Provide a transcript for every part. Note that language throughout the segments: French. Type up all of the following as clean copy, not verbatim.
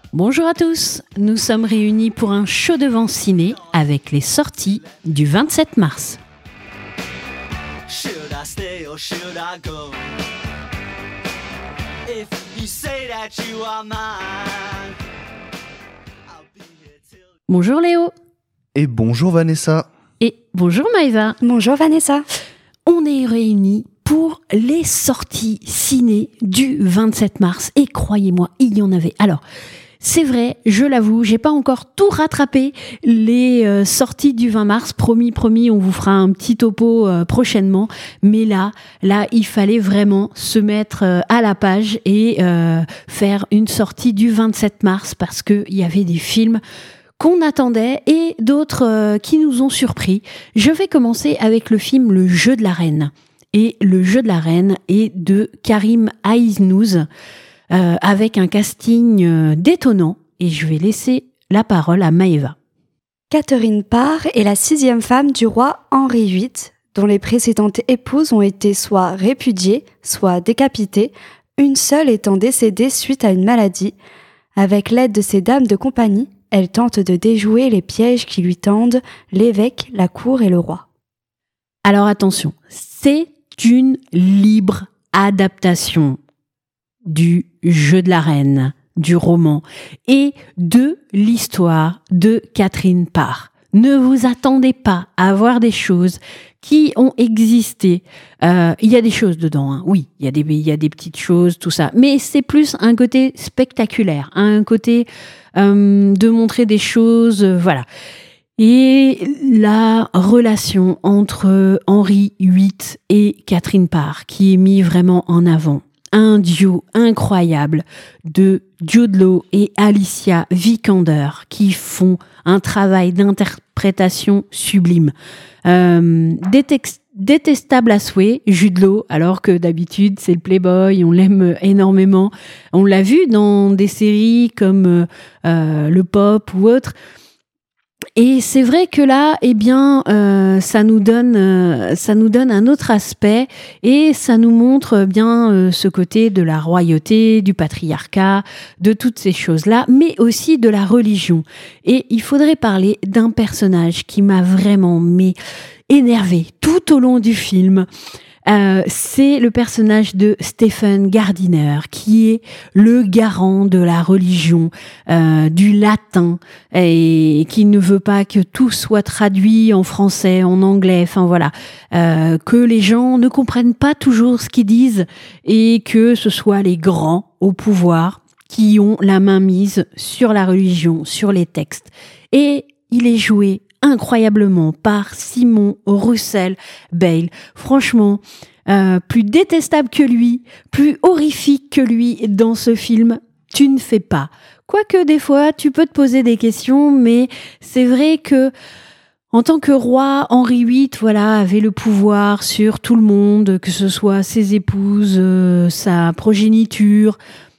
Bonjour à tous, nous sommes réunis pour un show de vent ciné avec les sorties du 27 mars. Bonjour Léo. Et bonjour Vanessa. Et bonjour Maëva. Bonjour Vanessa. On est réunis pour les sorties ciné du 27 mars. Et croyez-moi, il y en avait. Alors, c'est vrai, je l'avoue, j'ai pas encore tout rattrapé les sorties du 20 mars. Promis, on vous fera un petit topo prochainement. Mais là, il fallait vraiment se mettre à la page et faire une sortie du 27 mars parce que il y avait des films qu'on attendait et d'autres qui nous ont surpris. Je vais commencer avec le film Le Jeu de la Reine. Et Le Jeu de la Reine est de Karim Aïznouz, avec un casting détonnant. Et je vais laisser la parole à Maëva. Catherine Parr est la 6e femme du roi Henri VIII, dont les précédentes épouses ont été soit répudiées, soit décapitées, une seule étant décédée suite à une maladie. Avec l'aide de ses dames de compagnie, elle tente de déjouer les pièges qui lui tendent l'évêque, la cour et le roi. Alors attention, c'est une libre adaptation du Jeu de la Reine, du roman et de l'histoire de Catherine Parr. Ne vous attendez pas à voir des choses qui ont existé. Il y a des choses dedans, hein. Oui, il y a des petites choses, tout ça. Mais c'est plus un côté spectaculaire, un côté de montrer des choses, voilà. Et la relation entre Henri VIII et Catherine Parr, qui est mise vraiment en avant. Un duo incroyable de Jude Law et Alicia Vikander qui font un travail d'interprétation sublime. Détestable à souhait, Jude Law, alors que d'habitude c'est le playboy, on l'aime énormément. On l'a vu dans des séries comme Le Pop ou autre. Et c'est vrai que là, ça nous donne un autre aspect et ça nous montre bien ce côté de la royauté, du patriarcat, de toutes ces choses-là, mais aussi de la religion. Et il faudrait parler d'un personnage qui m'a vraiment énervé tout au long du film. C'est le personnage de Stephen Gardiner, qui est le garant de la religion, du latin, et qui ne veut pas que tout soit traduit en français, en anglais, enfin voilà, que les gens ne comprennent pas toujours ce qu'ils disent et que ce soit les grands au pouvoir qui ont la main mise sur la religion, sur les textes. Et il est joué incroyablement par Simon Russell Bale. Franchement, plus détestable que lui, plus horrifique que lui dans ce film, tu ne fais pas. Quoique des fois, tu peux te poser des questions, mais c'est vrai que en tant que roi, Henri VIII, avait le pouvoir sur tout le monde, que ce soit ses épouses, sa progéniture,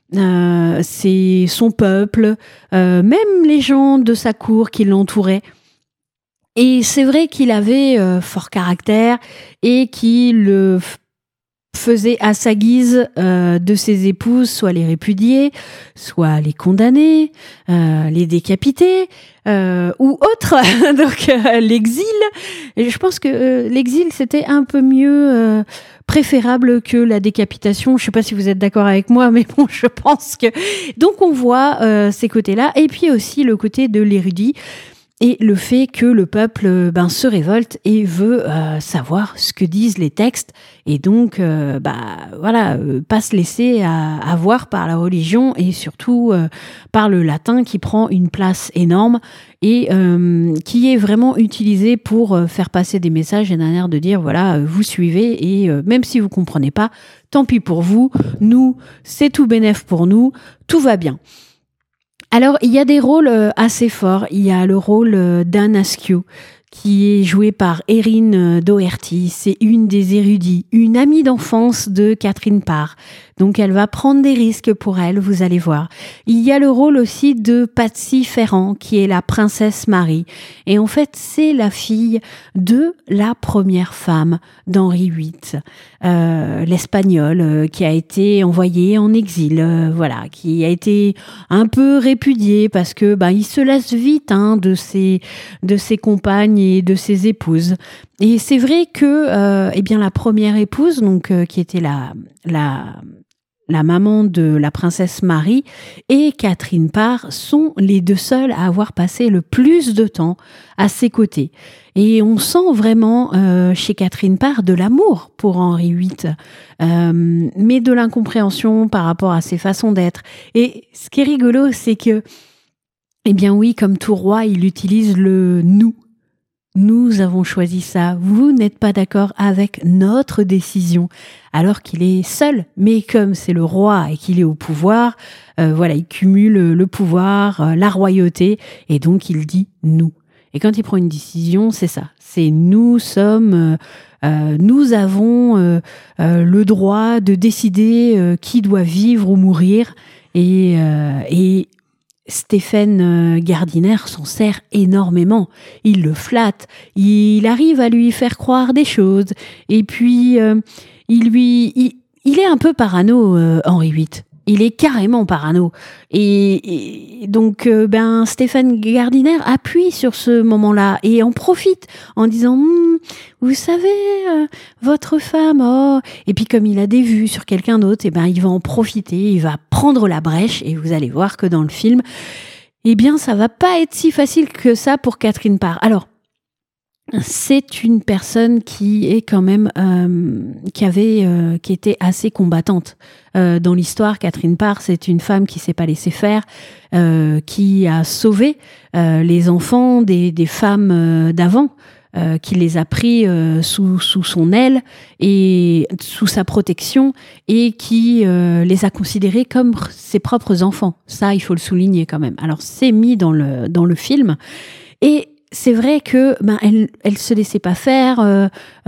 c'est son peuple, même les gens de sa cour qui l'entouraient. Et c'est vrai qu'il avait fort caractère et qu'il faisait à sa guise de ses épouses, soit les répudier, soit les condamner, les décapiter ou autre. Donc l'exil. Et je pense que l'exil, c'était un peu mieux préférable que la décapitation. Je sais pas si vous êtes d'accord avec moi, mais bon, je pense que... Donc on voit ces côtés-là. Et puis aussi le côté de l'érudit. Et le fait que le peuple se révolte et veut savoir ce que disent les textes et donc pas se laisser avoir par la religion et surtout par le latin qui prend une place énorme et qui est vraiment utilisé pour faire passer des messages et d'un air de dire vous suivez et même si vous comprenez pas, tant pis pour vous, nous c'est tout bénef pour nous, tout va bien. Alors, il y a des rôles assez forts. Il y a le rôle d'Anne Askew, qui est jouée par Erin Doherty. C'est une des érudits, une amie d'enfance de Catherine Parr. Donc elle va prendre des risques pour elle, vous allez voir. Il y a le rôle aussi de Patsy Ferrand, qui est la princesse Marie. Et en fait, c'est la fille de la première femme d'Henri VIII, l'espagnole, qui a été envoyée en exil, voilà, qui a été un peu répudiée parce que il se lasse vite de ses compagnes et de ses épouses. Et c'est vrai que la première épouse, donc qui était la maman de la princesse Marie et Catherine Parr sont les deux seules à avoir passé le plus de temps à ses côtés. Et on sent vraiment chez Catherine Parr de l'amour pour Henri VIII, mais de l'incompréhension par rapport à ses façons d'être. Et ce qui est rigolo, c'est que, oui, comme tout roi, il utilise le « nous ». Nous avons choisi ça, vous n'êtes pas d'accord avec notre décision, alors qu'il est seul. Mais comme c'est le roi et qu'il est au pouvoir, il cumule le pouvoir, la royauté, et donc il dit « nous ». Et quand il prend une décision, c'est ça, c'est « nous sommes… nous avons le droit de décider qui doit vivre ou mourir ». Et Stéphane Gardiner s'en sert énormément. Il le flatte, il arrive à lui faire croire des choses. Et puis, il est un peu parano, Henri VIII. Il est carrément parano. Et donc, Stéphane Gardiner appuie sur ce moment-là et en profite en disant vous savez, votre femme, oh. Et puis comme il a des vues sur quelqu'un d'autre, il va en profiter, il va prendre la brèche et vous allez voir que dans le film, ça va pas être si facile que ça pour Catherine Parr. Alors, c'est une personne qui est quand même qui était assez combattante dans l'histoire. Catherine Parr, c'est une femme qui s'est pas laissée faire, qui a sauvé les enfants des femmes d'avant, qui les a pris sous son aile et sous sa protection et qui les a considérés comme ses propres enfants. Ça, il faut le souligner quand même. Alors, c'est mis dans le film et c'est vrai que elle se laissait pas faire.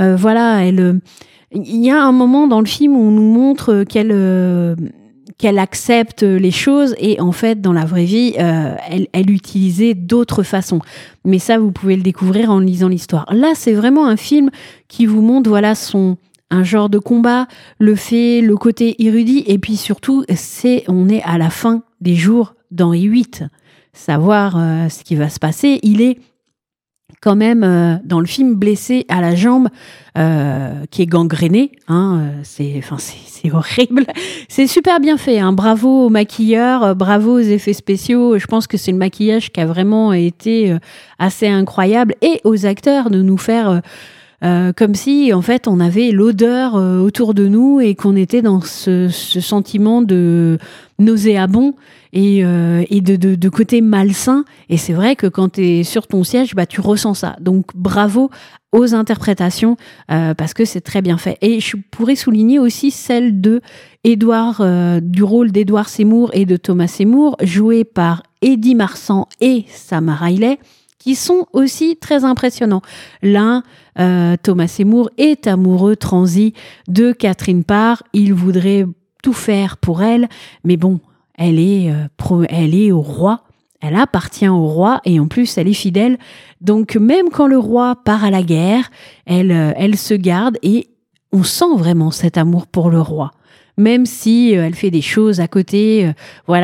Il y a un moment dans le film où on nous montre qu'elle accepte les choses et en fait dans la vraie vie elle utilisait d'autres façons. Mais ça vous pouvez le découvrir en lisant l'histoire. Là c'est vraiment un film qui vous montre un genre de combat, le côté érudit et puis surtout on est à la fin des jours d'Henri VIII. Savoir ce qui va se passer, il est quand même dans le film blessé à la jambe qui est gangrénée, c'est horrible, c'est super bien fait, bravo aux maquilleurs, bravo aux effets spéciaux, je pense que c'est le maquillage qui a vraiment été assez incroyable et aux acteurs de nous faire comme si en fait on avait l'odeur autour de nous et qu'on était dans ce sentiment de nauséabond et de côté malsain. Et c'est vrai que quand tu es sur ton siège, tu ressens ça. Donc bravo aux interprétations parce que c'est très bien fait. Et je pourrais souligner aussi celle du rôle d'Edward Seymour et de Thomas Seymour, joué par Eddie Marsan et Sam Riley, qui sont aussi très impressionnants. L'un, Thomas Seymour, est amoureux transi de Catherine Parr. Il voudrait tout faire pour elle, mais bon, elle est au roi, elle appartient au roi et en plus elle est fidèle. Donc même quand le roi part à la guerre, elle se garde et on sent vraiment cet amour pour le roi. Même si elle fait des choses à côté,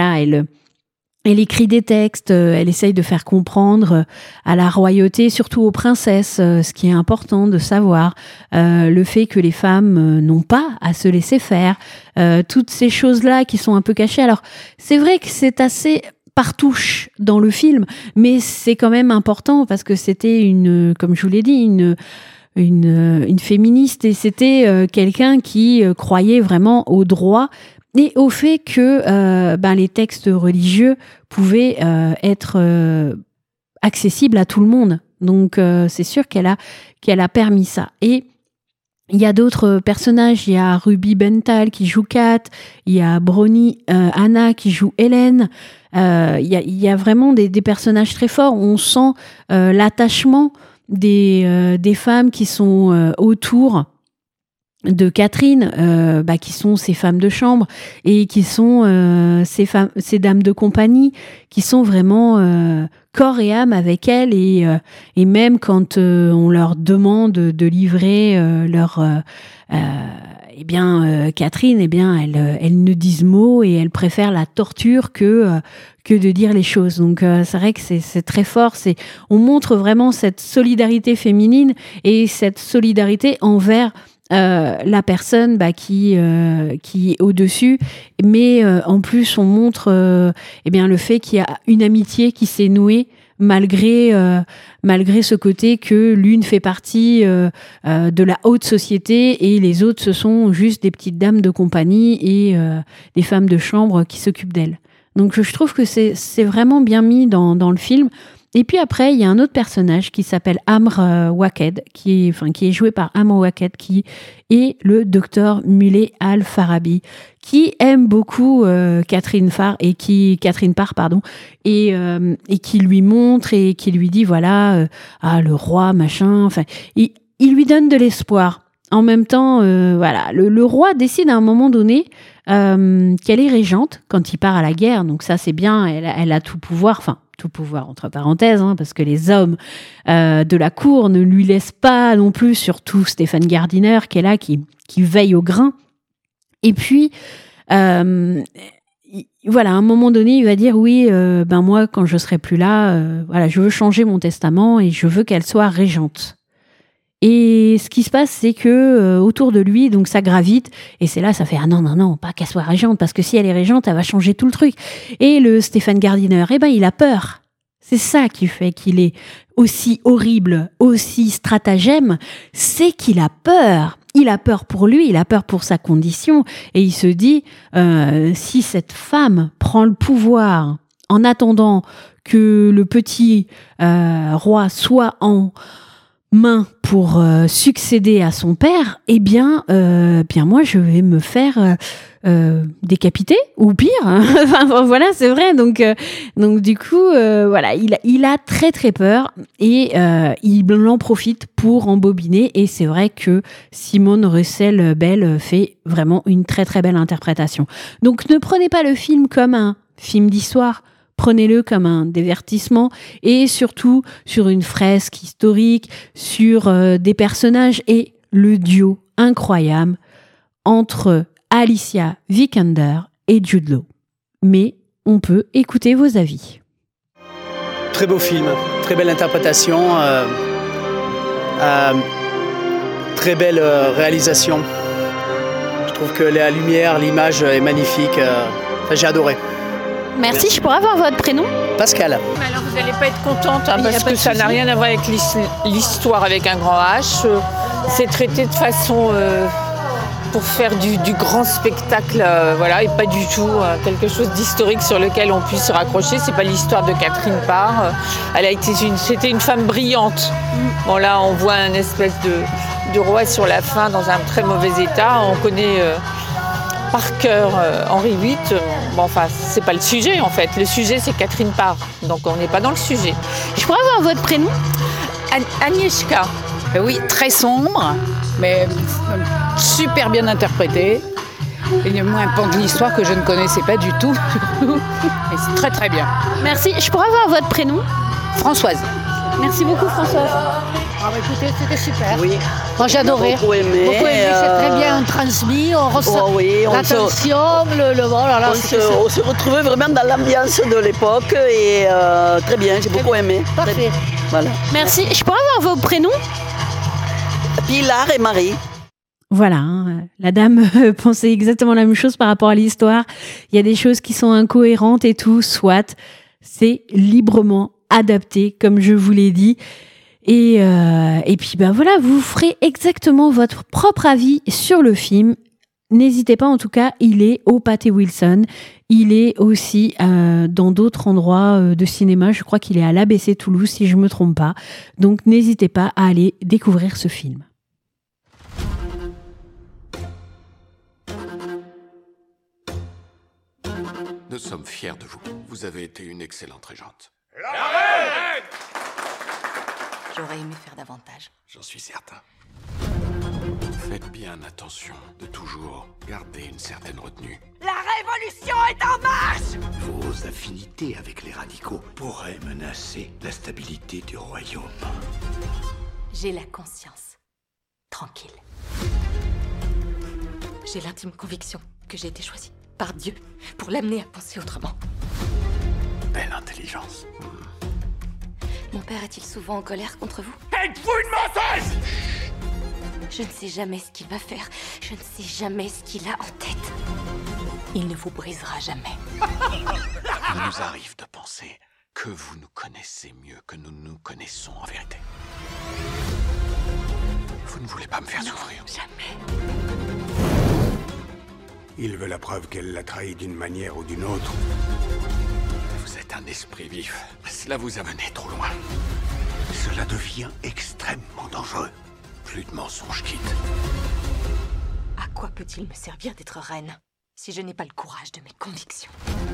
elle écrit des textes, elle essaye de faire comprendre à la royauté, surtout aux princesses, ce qui est important de savoir, le fait que les femmes n'ont pas à se laisser faire, toutes ces choses-là qui sont un peu cachées. Alors, c'est vrai que c'est assez par touche dans le film, mais c'est quand même important parce que c'était comme je vous l'ai dit, une féministe et c'était quelqu'un qui croyait vraiment au droit et au fait que les textes religieux pouvaient être accessibles à tout le monde. Donc c'est sûr qu'elle a permis ça. Et il y a d'autres personnages, il y a Ruby Bental qui joue Kat, il y a Bronnie Anna qui joue Hélène, il y a vraiment des personnages très forts, on sent l'attachement des femmes qui sont autour de Catherine, qui sont ces femmes de chambre et qui sont ces dames de compagnie qui sont vraiment corps et âme avec elle et même quand on leur demande de livrer Catherine, elles ne disent mot et elles préfèrent la torture que de dire les choses. Donc c'est vrai que c'est très fort. On montre vraiment cette solidarité féminine et cette solidarité envers la personne qui est au-dessus, mais en plus on montre le fait qu'il y a une amitié qui s'est nouée malgré ce côté que l'une fait partie de la haute société et les autres ce sont juste des petites dames de compagnie et des femmes de chambre qui s'occupent d'elles. Donc je trouve que c'est vraiment bien mis dans le film. Et puis après, il y a un autre personnage qui s'appelle Amr Waked, qui est joué par Amr Waked, qui est le docteur Muley Al-Farabi, qui aime beaucoup Catherine Parr, et qui lui montre et qui lui dit le roi machin. Enfin, il lui donne de l'espoir. En même temps, le roi décide à un moment donné qu'elle est régente quand il part à la guerre. Donc ça, c'est bien. Elle a tout pouvoir. Enfin. Tout pouvoir entre parenthèses, parce que les hommes de la cour ne lui laissent pas non plus, surtout Stéphane Gardiner qui est là, qui veille au grain. Et puis, à un moment donné, il va dire moi, quand je serai plus là, je veux changer mon testament et je veux qu'elle soit régente. Et ce qui se passe, c'est que autour de lui, donc ça gravite, et c'est là, ça fait non, pas qu'elle soit régente, parce que si elle est régente, elle va changer tout le truc. Et le Stéphane Gardiner, il a peur. C'est ça qui fait qu'il est aussi horrible, aussi stratagème, c'est qu'il a peur. Il a peur pour lui, il a peur pour sa condition, et il se dit si cette femme prend le pouvoir en attendant que le petit roi soit en main pour succéder à son père, moi je vais me faire décapiter ou pire. C'est vrai. Donc du coup il a très très peur et il en profite pour embobiner. Et c'est vrai que Simone Russell-Bell fait vraiment une très très belle interprétation. Donc ne prenez pas le film comme un film d'histoire. Prenez-le comme un divertissement et surtout sur une fresque historique, sur des personnages et le duo incroyable entre Alicia Vikander et Jude Law. Mais on peut écouter vos avis. Très beau film, très belle interprétation, très belle réalisation. Je trouve que la lumière, l'image est magnifique. J'ai adoré. Merci, je pourrais avoir votre prénom ? Pascal. Mais alors vous n'allez pas être contente parce que ça n'a rien à voir avec l'histoire avec un grand H. C'est traité de façon pour faire du grand spectacle, et pas du tout quelque chose d'historique sur lequel on puisse se raccrocher. C'est pas l'histoire de Catherine Parr. C'était une femme brillante. Bon là, on voit un espèce de roi sur la fin dans un très mauvais état. On connaît par cœur Henri VIII. C'est pas le sujet en fait. Le sujet c'est Catherine Parr. Donc on n'est pas dans le sujet. Je pourrais avoir votre prénom ? Agnieszka. Oui, très sombre, mais super bien interprété. Il y a un pan de l'histoire que je ne connaissais pas du tout. Et c'est très très bien. Merci. Je pourrais avoir votre prénom ? Françoise. Merci beaucoup Françoise. Écoutez, c'était super. Oui. Moi j'adorais. Beaucoup aimé. C'est très bien transmis. On ressent l'attention, on se retrouvait vraiment dans l'ambiance de l'époque et très bien, j'ai beaucoup aimé. Parfait. Voilà. Merci. Je pourrais avoir vos prénoms ? Pilar et Marie. Voilà, la dame pensait exactement la même chose par rapport à l'histoire. Il y a des choses qui sont incohérentes et tout, soit. C'est librement adapté, comme je vous l'ai dit. Et puis vous ferez exactement votre propre avis sur le film. N'hésitez pas, en tout cas, il est au Pathé Wilson. Il est aussi dans d'autres endroits de cinéma. Je crois qu'il est à l'ABC Toulouse, si je ne me trompe pas. Donc n'hésitez pas à aller découvrir ce film. Nous sommes fiers de vous. Vous avez été une excellente régente. La reine ! J'aurais aimé faire davantage. J'en suis certain. Faites bien attention de toujours garder une certaine retenue. La révolution est en marche! Vos affinités avec les radicaux pourraient menacer la stabilité du royaume. J'ai la conscience tranquille. J'ai l'intime conviction que j'ai été choisie par Dieu pour l'amener à penser autrement. Belle intelligence. Mon père est-il souvent en colère contre vous? Êtes-vous une menteuse? Je ne sais jamais ce qu'il va faire. Je ne sais jamais ce qu'il a en tête. Il ne vous brisera jamais. Il nous arrive de penser que vous nous connaissez mieux que nous nous connaissons en vérité. Vous ne voulez pas me faire souffrir. Jamais. Il veut la preuve qu'elle l'a trahi d'une manière ou d'une autre. Vous êtes un esprit vif. Cela vous a mené trop loin. Cela devient extrêmement dangereux. Plus de mensonges, Kit. À quoi peut-il me servir d'être reine si je n'ai pas le courage de mes convictions?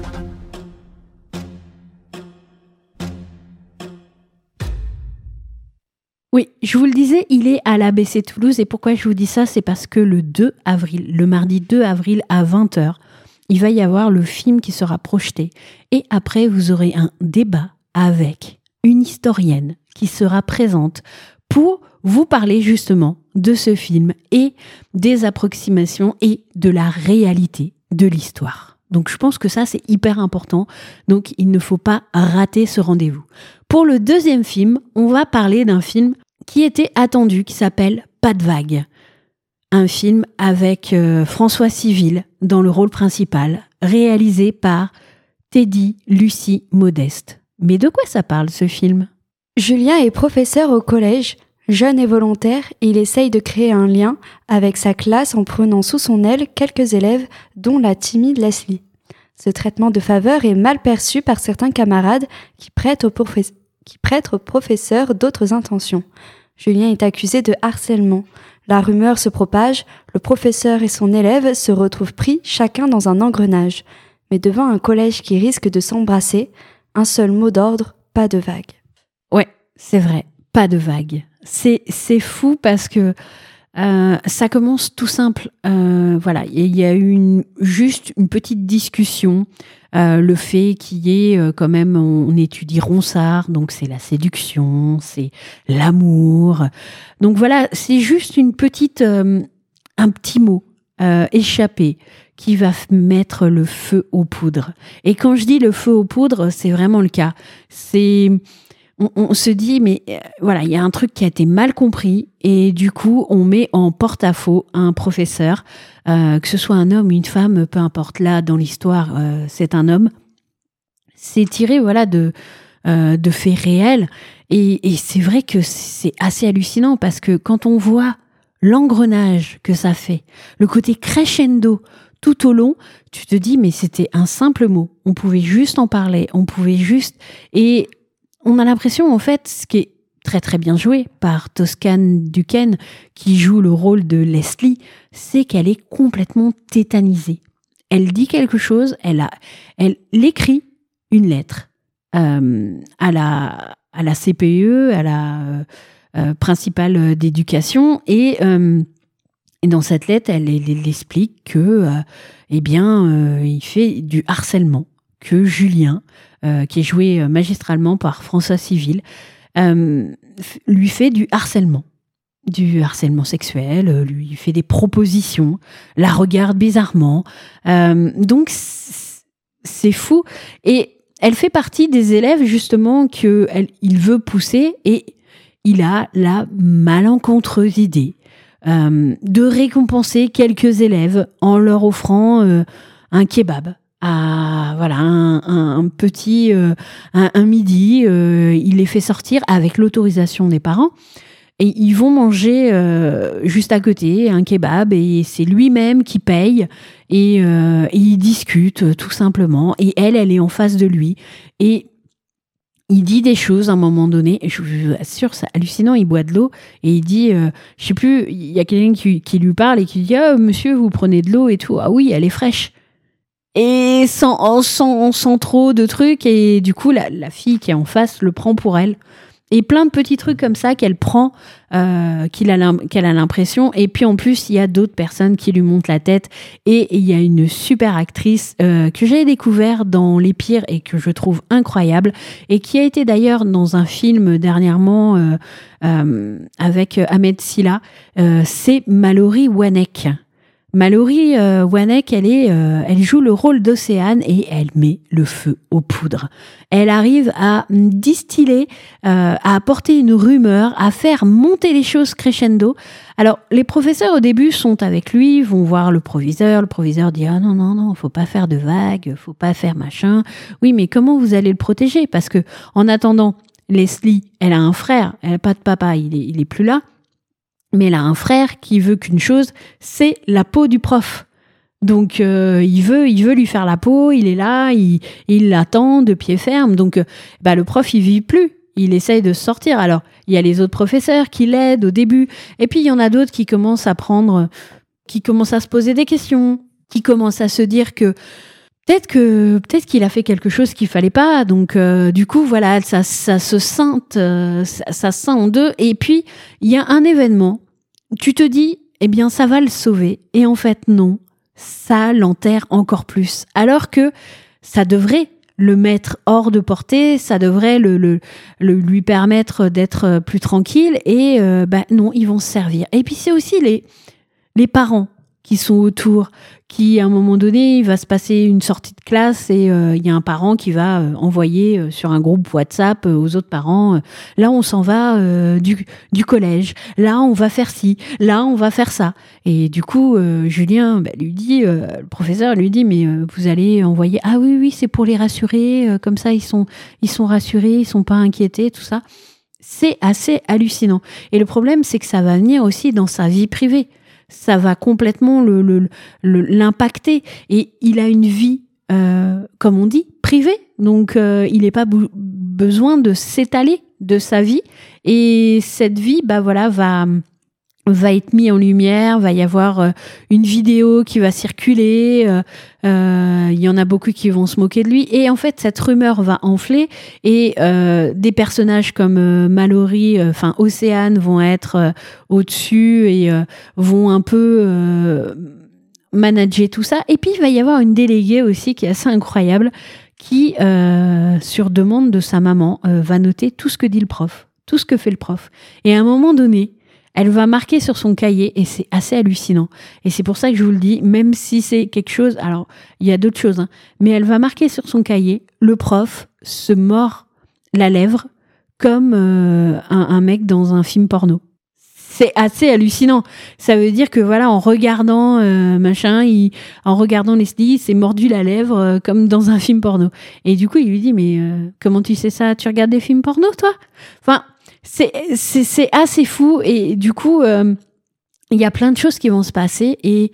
Oui, je vous le disais, il est à l'ABC Toulouse et pourquoi je vous dis ça, c'est parce que le 2 avril, le mardi 2 avril à 20h, il va y avoir le film qui sera projeté. Et après, vous aurez un débat avec une historienne qui sera présente pour vous parler justement de ce film et des approximations et de la réalité de l'histoire. Donc je pense que ça c'est hyper important, donc il ne faut pas rater ce rendez-vous. Pour le deuxième film, on va parler d'un film qui était attendu, qui s'appelle Pas de vague. Un film avec François Civil dans le rôle principal, réalisé par Teddy Lucie Modeste. Mais de quoi ça parle ce film ? Julien est professeur au collège. Jeune et volontaire, il essaye de créer un lien avec sa classe en prenant sous son aile quelques élèves, dont la timide Leslie. Ce traitement de faveur est mal perçu par certains camarades qui prêtent au professeur d'autres intentions. Julien est accusé de harcèlement. La rumeur se propage, le professeur et son élève se retrouvent pris chacun dans un engrenage. Mais devant un collège qui risque de s'embrasser, un seul mot d'ordre, pas de vague. Ouais, c'est vrai, pas de vague. C'est fou parce que ça commence tout simple. Voilà, il y a eu juste une petite discussion. Le fait qu'il y ait quand même, on étudie Ronsard, donc c'est la séduction, c'est l'amour. Donc voilà, c'est juste un petit mot échappé qui va mettre le feu aux poudres. Et quand je dis le feu aux poudres, c'est vraiment le cas. On se dit, mais voilà, il y a un truc qui a été mal compris et du coup, on met en porte-à-faux un professeur, que ce soit un homme ou une femme, peu importe. Là, dans l'histoire, c'est un homme. C'est tiré, voilà, de faits réels et c'est vrai que c'est assez hallucinant parce que quand on voit l'engrenage que ça fait, le côté crescendo tout au long, tu te dis, mais c'était un simple mot. On pouvait juste en parler, et on a l'impression, en fait, ce qui est très très bien joué par Toscane Duquesne, qui joue le rôle de Leslie, c'est qu'elle est complètement tétanisée. Elle dit quelque chose, elle écrit une lettre à la CPE, à la principale d'éducation, et dans cette lettre, elle explique que, il fait du harcèlement, que Julien, qui est joué magistralement par François Civil, lui fait du harcèlement sexuel, lui fait des propositions, la regarde bizarrement. Donc, c'est fou. Et elle fait partie des élèves, justement, qu'il veut pousser, et il a la malencontreuse idée de récompenser quelques élèves en leur offrant un kebab. Un petit un midi, il les fait sortir avec l'autorisation des parents et ils vont manger juste à côté un kebab et c'est lui-même qui paye et ils discutent tout simplement et elle est en face de lui et il dit des choses à un moment donné, je vous assure, c'est hallucinant, il boit de l'eau et il dit, je sais plus, il y a quelqu'un qui lui parle et qui dit « Ah, monsieur, vous prenez de l'eau et tout. Ah oui, elle est fraîche. » Et sans trop de trucs, et du coup, la fille qui est en face le prend pour elle. Et plein de petits trucs comme ça qu'elle prend, qu'elle a l'impression. Et puis en plus, il y a d'autres personnes qui lui montent la tête. Et il y a une super actrice que j'ai découvert dans Les Pires et que je trouve incroyable. Et qui a été d'ailleurs dans un film dernièrement avec Ahmed Silla. C'est Mallory Wanek. Mallory Wanek, elle joue le rôle d'Océane et elle met le feu aux poudres. Elle arrive à distiller, à apporter une rumeur, à faire monter les choses crescendo. Alors, les professeurs au début sont avec lui, vont voir le proviseur dit « Ah non, faut pas faire de vagues, faut pas faire machin. Oui, mais comment vous allez le protéger ? Parce que en attendant, Leslie, elle a un frère, elle n'a pas de papa, il est plus là. Mais elle a un frère qui veut qu'une chose, c'est la peau du prof. Donc il veut lui faire la peau, il est là, il l'attend de pied ferme. Donc le prof il vit plus, il essaye de sortir. Alors il y a les autres professeurs qui l'aident au début, et puis il y en a d'autres qui commencent à se poser des questions, qui commencent à se dire que peut-être qu'il a fait quelque chose qu'il fallait pas. Donc du coup voilà, ça se scinde, ça scinde en deux. Et puis il y a un événement. Tu te dis, eh bien, ça va le sauver. Et en fait, non, ça l'enterre encore plus. Alors que ça devrait le mettre hors de portée, ça devrait lui permettre d'être plus tranquille. Et non, ils vont se servir. Et puis, c'est aussi les parents qui sont autour, qui, à un moment donné, il va se passer une sortie de classe et il y a un parent qui va envoyer sur un groupe WhatsApp aux autres parents, là, on s'en va du collège, là, on va faire ci, là, on va faire ça. Et du coup, Julien lui dit, le professeur lui dit, mais vous allez envoyer, ah oui, c'est pour les rassurer, comme ça, ils sont rassurés, ils sont pas inquiétés, tout ça. C'est assez hallucinant. Et le problème, c'est que ça va venir aussi dans sa vie privée. Ça va complètement l'impacter. Et il a une vie, comme on dit, privée. Donc, il n'est pas besoin de s'étaler de sa vie. Et cette vie, va être mise en lumière, va y avoir une vidéo qui va circuler, il y en a beaucoup qui vont se moquer de lui, et en fait cette rumeur va enfler, et des personnages comme Mallory, Océane vont être au-dessus et vont un peu manager tout ça. Et puis il va y avoir une déléguée aussi qui est assez incroyable, qui sur demande de sa maman va noter tout ce que dit le prof, tout ce que fait le prof, et à un moment donné elle va marquer sur son cahier, et c'est assez hallucinant. Et c'est pour ça que je vous le dis, même si c'est quelque chose, alors il y a d'autres choses, mais elle va marquer sur son cahier, le prof se mord la lèvre comme un mec dans un film porno. C'est assez hallucinant. Ça veut dire que voilà, en regardant en regardant Leslie, il s'est mordu la lèvre comme dans un film porno. Et du coup, il lui dit, mais comment tu sais ça ? Tu regardes des films porno, toi ? Enfin, c'est assez fou, et du coup il y a plein de choses qui vont se passer, et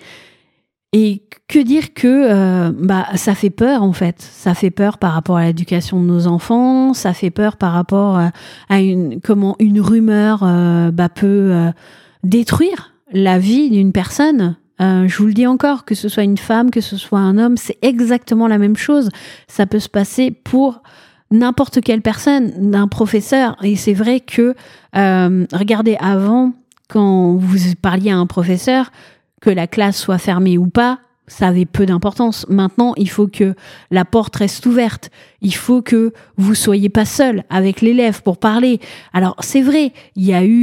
que dire que ça fait peur, en fait. Ça fait peur par rapport à l'éducation de nos enfants, ça fait peur par rapport à comment une rumeur peut détruire la vie d'une personne. Je vous le dis encore, que ce soit une femme, que ce soit un homme, c'est exactement la même chose. Ça peut se passer pour n'importe quelle personne, d'un professeur. Et c'est vrai que, regardez, avant, quand vous parliez à un professeur, que la classe soit fermée ou pas, ça avait peu d'importance. Maintenant, il faut que la porte reste ouverte. Il faut que vous soyez pas seul avec l'élève pour parler. Alors, c'est vrai, il y a eu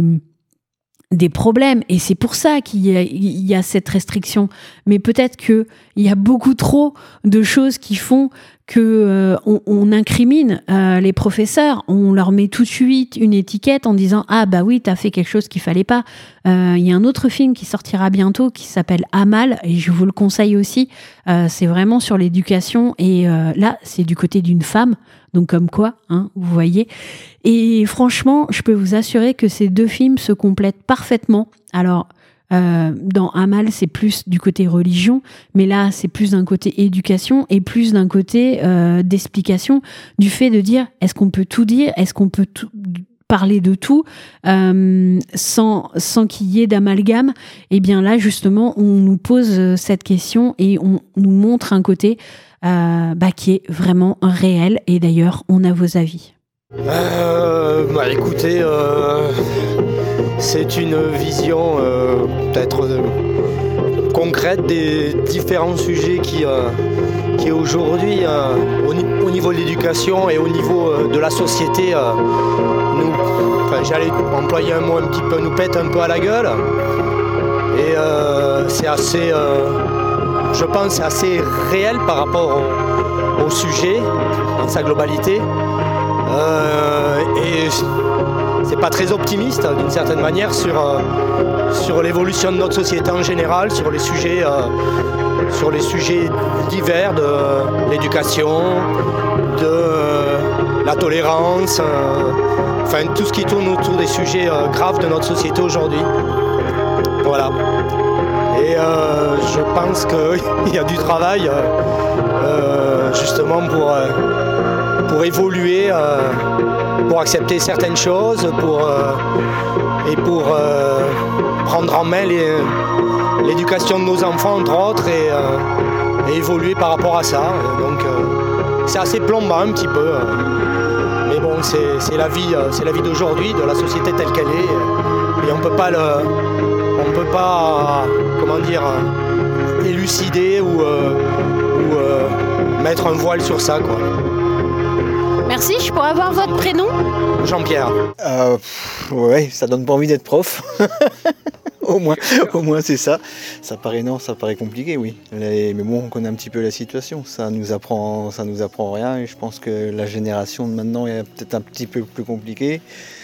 des problèmes, et c'est pour ça qu'il y a cette restriction. Mais peut-être qu'il y a beaucoup trop de choses qui font que on incrimine les professeurs, on leur met tout de suite une étiquette en disant « Ah bah oui, t'as fait quelque chose qu'il fallait pas ». Il y a un autre film qui sortira bientôt qui s'appelle Amal, et je vous le conseille aussi. C'est vraiment sur l'éducation, et là, c'est du côté d'une femme, donc comme quoi, vous voyez. Et franchement, je peux vous assurer que ces deux films se complètent parfaitement. Alors, dans Amal, c'est plus du côté religion, mais là, c'est plus d'un côté éducation, et plus d'un côté d'explication, du fait de dire, est-ce qu'on peut tout dire, est-ce qu'on peut parler de tout sans qu'il y ait d'amalgame. Et bien là, justement, on nous pose cette question, et on nous montre un côté qui est vraiment réel. Et d'ailleurs, on a vos avis. Écoutez, c'est une vision peut-être concrète des différents sujets qui aujourd'hui, au niveau de l'éducation et au niveau de la société, j'allais employer un mot un petit peu, nous pète un peu à la gueule. Et c'est assez, je pense, assez réel par rapport au sujet dans sa globalité. Et c'est pas très optimiste d'une certaine manière sur l'évolution de notre société en général, sur les sujets divers de l'éducation, de la tolérance, enfin tout ce qui tourne autour des sujets graves de notre société aujourd'hui. Voilà. Et je pense qu'il y a du travail justement pour évoluer, pour accepter certaines choses, pour prendre en main l'éducation de nos enfants entre autres et évoluer par rapport à ça. Donc c'est assez plombant un petit peu. Mais bon, c'est la vie d'aujourd'hui, de la société telle qu'elle est. Et on peut pas comment dire, élucider ou mettre un voile sur ça, quoi. Merci, je pourrais avoir votre prénom ? Jean-Pierre. Ouais, ça donne pas envie d'être prof. Au moins c'est ça. Ça paraît compliqué, oui. Mais bon, on connaît un petit peu la situation. Ça nous apprend rien. Et je pense que la génération de maintenant est peut-être un petit peu plus compliquée.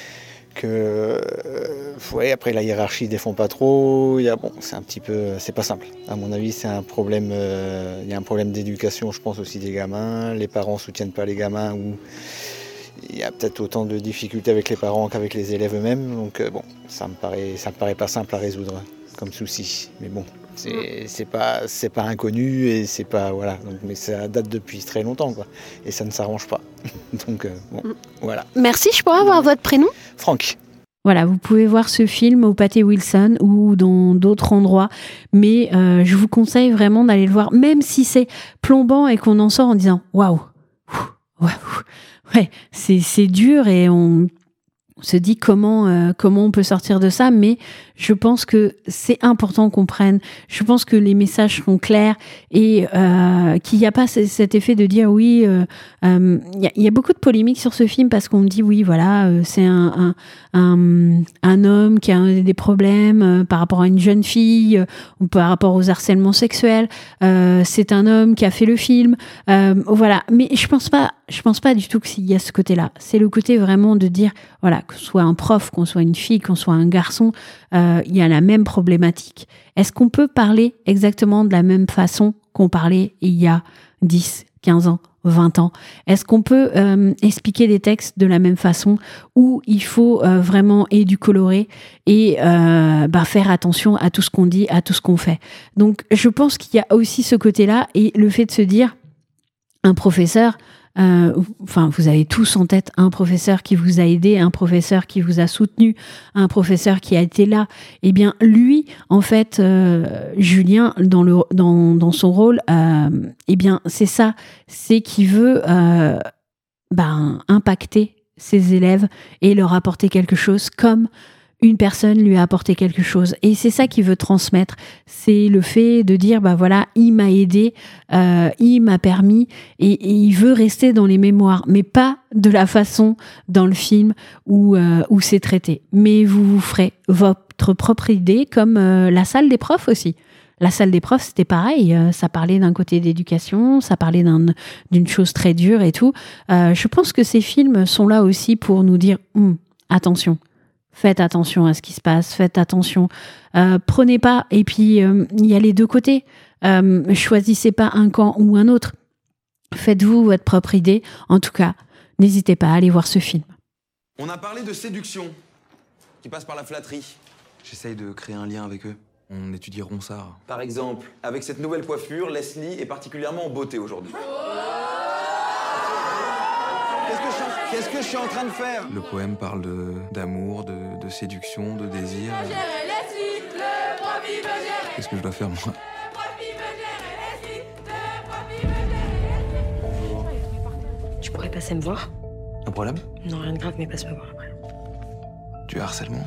Après la hiérarchie ne défend pas trop. C'est pas simple. À mon avis, c'est un problème. Il y a un problème d'éducation, je pense aussi des gamins. Les parents soutiennent pas les gamins ou il y a peut-être autant de difficultés avec les parents qu'avec les élèves eux-mêmes. Donc ça me paraît pas simple à résoudre comme souci. Mais bon, c'est pas inconnu et c'est pas voilà. Donc, mais ça date depuis très longtemps, quoi. Et ça ne s'arrange pas. Donc voilà. Merci, je pourrais avoir votre prénom ? Franck. Voilà, vous pouvez voir ce film au Pâté Wilson ou dans d'autres endroits, mais je vous conseille vraiment d'aller le voir, même si c'est plombant et qu'on en sort en disant waouh, ouais, c'est dur et on se dit comment on peut sortir de ça, mais je pense que c'est important qu'on prenne. Je pense que les messages seront clairs et qu'il n'y a pas cet effet de dire oui. Il y a beaucoup de polémiques sur ce film parce qu'on me dit oui, voilà, c'est un homme qui a des problèmes par rapport à une jeune fille ou par rapport aux harcèlements sexuels. C'est un homme qui a fait le film. Voilà, mais je pense pas du tout qu'il y a ce côté-là. C'est le côté vraiment de dire voilà, que ce soit un prof, qu'on soit une fille, qu'on soit un garçon. Il y a la même problématique. Est-ce qu'on peut parler exactement de la même façon qu'on parlait il y a 10, 15 ans, 20 ans ? Est-ce qu'on peut expliquer des textes de la même façon où il faut vraiment édulcorer et faire attention à tout ce qu'on dit, à tout ce qu'on fait ? Donc, je pense qu'il y a aussi ce côté-là et le fait de se dire, un professeur... vous avez tous en tête un professeur qui vous a aidé, un professeur qui vous a soutenu, un professeur qui a été là. Eh bien, lui, en fait, Julien, dans son rôle, eh bien, c'est ça, c'est qu'il veut impacter ses élèves et leur apporter quelque chose comme une personne lui a apporté quelque chose. Et c'est ça qu'il veut transmettre. C'est le fait de dire, voilà, il m'a aidé, il m'a permis, et il veut rester dans les mémoires, mais pas de la façon dans le film où c'est traité. Mais vous ferez votre propre idée, comme la salle des profs aussi. La salle des profs, c'était pareil. Ça parlait d'un côté d'éducation, ça parlait d'une chose très dure et tout. Je pense que ces films sont là aussi pour nous dire, attention. Faites attention à ce qui se passe, faites attention. Prenez pas, et puis il y a les deux côtés. Choisissez pas un camp ou un autre. Faites-vous votre propre idée. En tout cas, n'hésitez pas à aller voir ce film. On a parlé de séduction, qui passe par la flatterie. J'essaye de créer un lien avec eux. On étudie Ronsard. Par exemple, avec cette nouvelle coiffure, Leslie est particulièrement en beauté aujourd'hui. Qu'est-ce que je suis en train de faire ? Le poème parle d'amour, de séduction, de désir. Qu'est-ce que je dois faire, moi ? Tu pourrais passer me voir ? Un problème? Non, rien de grave, mais passe me voir après. Du harcèlement?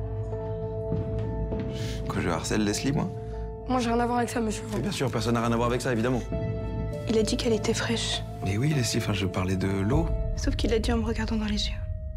Que je harcèle Leslie, moi? Moi, j'ai rien à voir avec ça, monsieur. Mais bien sûr, personne n'a rien à voir avec ça, évidemment. Il a dit qu'elle était fraîche. Mais oui, Leslie, je parlais de l'eau. Sauf qu'il l'a dit en me regardant dans les yeux.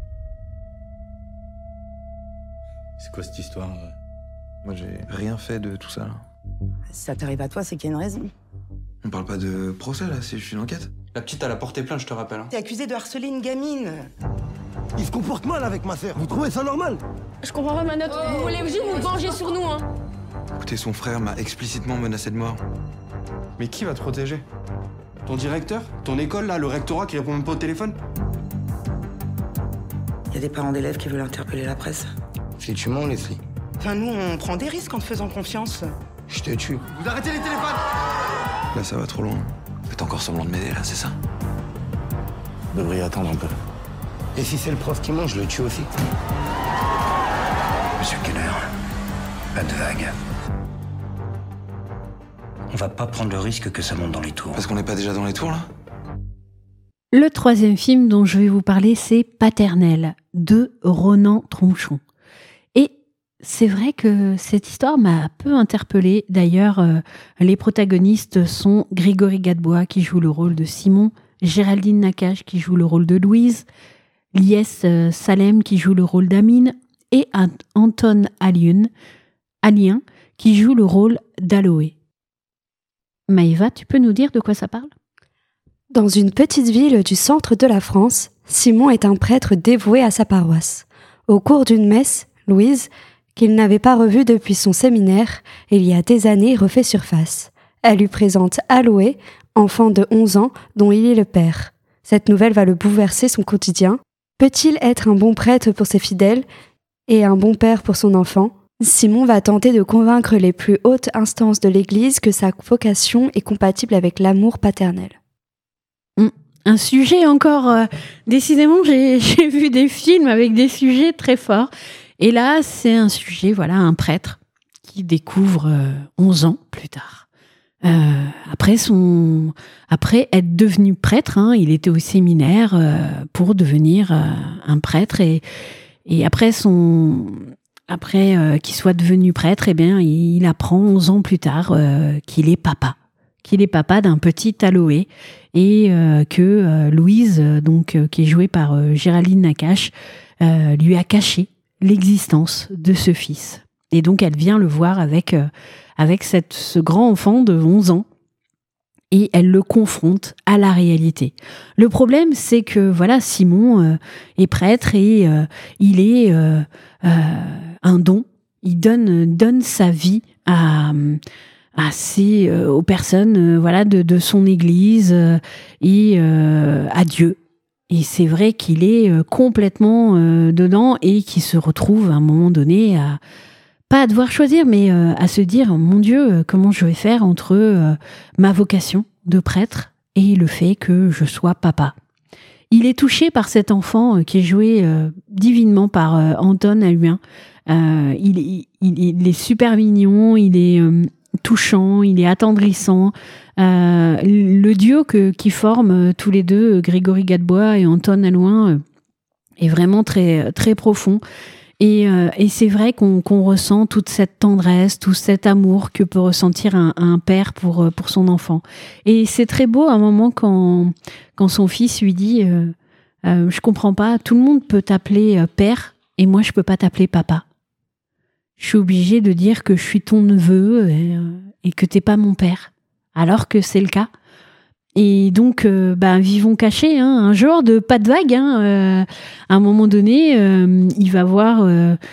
C'est quoi cette histoire? Moi, j'ai rien fait de tout ça, là. Si ça t'arrive à toi, c'est qu'il y a une raison. On parle pas de procès, là, c'est juste une enquête. La petite, elle a porté plainte, je te rappelle. T'es accusé de harceler une gamine. Il se comporte mal avec ma sœur. Vous trouvez ça normal? Je comprends pas ma note. Vous voulez juste vous venger sur nous, hein? Écoutez, son frère m'a explicitement menacé de mort. Mais qui va te protéger? Ton directeur? Ton école, là, le rectorat qui répond même pas au téléphone? Il y a des parents d'élèves qui veulent interpeller la presse. C'est tu mens, Leslie. Enfin, nous, on prend des risques en te faisant confiance. Je te tue. Vous arrêtez les téléphones! Là, ça va trop loin. Faites encore semblant de m'aider, là, c'est ça? Vous devriez attendre un peu. Et si c'est le prof qui ment, je le tue aussi. Monsieur Keller, pas de vague. On va pas prendre le risque que ça monte dans les tours. Parce qu'on n'est pas déjà dans les tours, là? Le troisième film dont je vais vous parler, c'est Paternelle, de Ronan Tronchon. Et c'est vrai que cette histoire m'a peu interpellée. D'ailleurs, les protagonistes sont Grégory Gadebois, qui joue le rôle de Simon, Géraldine Nakache, qui joue le rôle de Louise, Lies Salem, qui joue le rôle d'Amine, et Anton Alien, qui joue le rôle d'Aloé. Maëva, tu peux nous dire de quoi ça parle? Dans une petite ville du centre de la France, Simon est un prêtre dévoué à sa paroisse. Au cours d'une messe, Louise, qu'il n'avait pas revue depuis son séminaire, il y a des années, refait surface. Elle lui présente Aloé, enfant de 11 ans, dont il est le père. Cette nouvelle va le bouleverser son quotidien. Peut-il être un bon prêtre pour ses fidèles et un bon père pour son enfant? Simon va tenter de convaincre les plus hautes instances de l'Église que sa vocation est compatible avec l'amour paternel. Un sujet encore... décidément, j'ai vu des films avec des sujets très forts. Et là, c'est un sujet, voilà, un prêtre qui découvre 11 ans plus tard. Après être devenu prêtre, hein, il était au séminaire pour devenir un prêtre. Et après qu'il soit devenu prêtre, eh bien, il apprend 11 ans plus tard qu'il est papa d'un petit Aloé, et que Louise, qui est jouée par Géraldine Nakache, lui a caché l'existence de ce fils. Et donc elle vient le voir avec ce grand enfant de 11 ans, et elle le confronte à la réalité. Le problème, c'est que voilà, Simon est prêtre et il est un don. Il donne sa vie aux personnes de son église et à Dieu. Et c'est vrai qu'il est complètement dedans, et qu'il se retrouve à un moment donné pas à devoir choisir, mais à se dire, mon Dieu, comment je vais faire entre ma vocation de prêtre et le fait que je sois papa. Il est touché par cet enfant qui est joué divinement par Anton Alien. Il est super mignon, il est touchant, il est attendrissant. Le duo qui forment tous les deux, Grégory Gadebois et Anton Alien, est vraiment très, très profond. Et c'est vrai qu'on ressent toute cette tendresse, tout cet amour que peut ressentir un père pour son enfant. Et c'est très beau à un moment quand son fils lui dit je comprends pas, tout le monde peut t'appeler père et moi je peux pas t'appeler papa. Je suis obligée de dire que je suis ton neveu et que t'es pas mon père, alors que c'est le cas. Et donc, vivons cachés, hein, un genre de pas de vague. À un moment donné, il va voir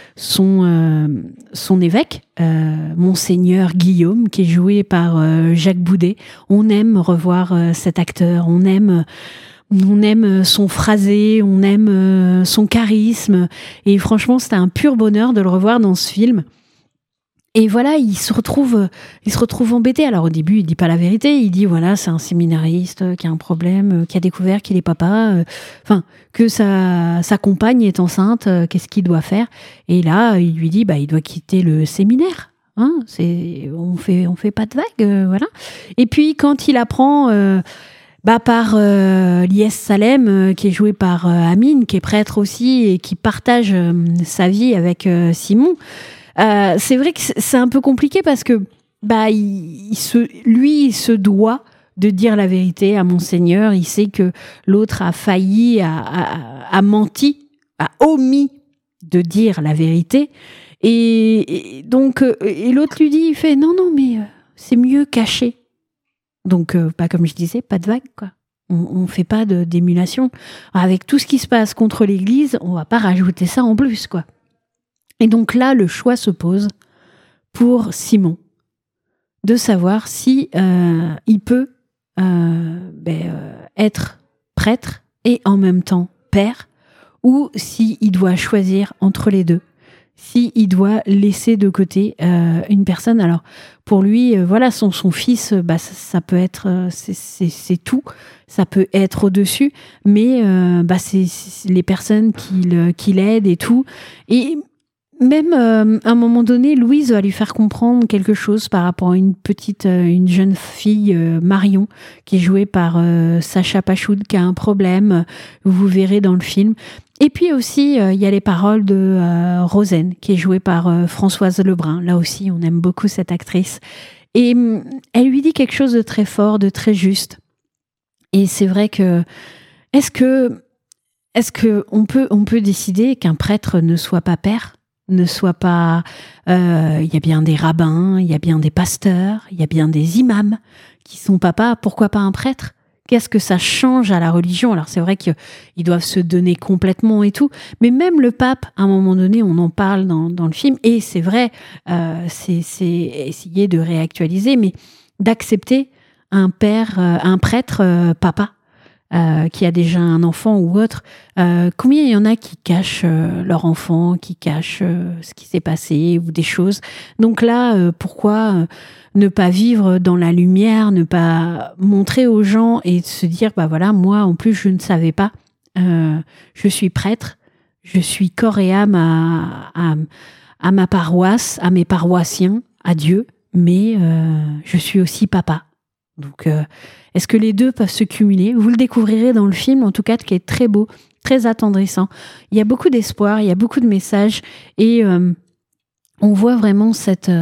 son évêque, Monseigneur Guillaume, qui est joué par Jacques Boudet. On aime revoir cet acteur, on aime son phrasé, on aime son charisme. Et franchement, c'était un pur bonheur de le revoir dans ce film. Et voilà, il se retrouve embêté. Alors au début, il dit pas la vérité. Il dit voilà, c'est un séminariste qui a un problème, qui a découvert qu'il est papa, que sa compagne est enceinte. Qu'est-ce qu'il doit faire? Et là, il lui dit il doit quitter le séminaire. On fait pas de vagues, voilà. Et puis quand il apprend par Lies Salem, qui est joué par Amine, qui est prêtre aussi et qui partage sa vie avec Simon. C'est vrai que c'est un peu compliqué parce que il se doit de dire la vérité à Monseigneur. Il sait que l'autre a failli, a menti, a omis de dire la vérité. Et donc, l'autre lui dit, il fait non, mais c'est mieux caché. Donc, comme je disais, pas de vague, quoi. On fait pas d'émulation. Avec tout ce qui se passe contre l'Église, on va pas rajouter ça en plus, quoi. Et donc là, le choix se pose pour Simon de savoir si il peut être prêtre et en même temps père, ou s'il doit choisir entre les deux. S'il doit laisser de côté une personne. Alors, pour lui, son fils, ça peut être, c'est tout. Ça peut être au-dessus, mais c'est les personnes qui l'aident et tout. Et même, à un moment donné, Louise va lui faire comprendre quelque chose par rapport à une jeune fille, Marion, qui est jouée par Sacha Pachoud, qui a un problème. Vous verrez dans le film. Et puis aussi, il y a les paroles de Rosen, qui est jouée par Françoise Lebrun. Là aussi, on aime beaucoup cette actrice. Et elle lui dit quelque chose de très fort, de très juste. Et c'est vrai que est-ce que on peut décider qu'un prêtre ne soit pas père, ne soit pas... Il y a bien des rabbins, il y a bien des pasteurs, il y a bien des imams qui sont papas. Pourquoi pas un prêtre ? Qu'est-ce que ça change à la religion ? Alors c'est vrai qu'ils doivent se donner complètement et tout, mais même le pape, à un moment donné, on en parle dans le film, et c'est vrai, c'est essayer de réactualiser, mais d'accepter un prêtre papa, qui a déjà un enfant ou autre. Combien il y en a qui cachent leur enfant, qui cachent ce qui s'est passé ou des choses. Donc là, pourquoi ne pas vivre dans la lumière, ne pas montrer aux gens et se dire, moi, en plus, je ne savais pas. Je suis prêtre, je suis corps et âme à ma paroisse, à mes paroissiens, à Dieu, mais je suis aussi papa. Donc, est-ce que les deux peuvent se cumuler ? Vous le découvrirez dans le film, en tout cas, qui est très beau, très attendrissant. Il y a beaucoup d'espoir, il y a beaucoup de messages, et on voit vraiment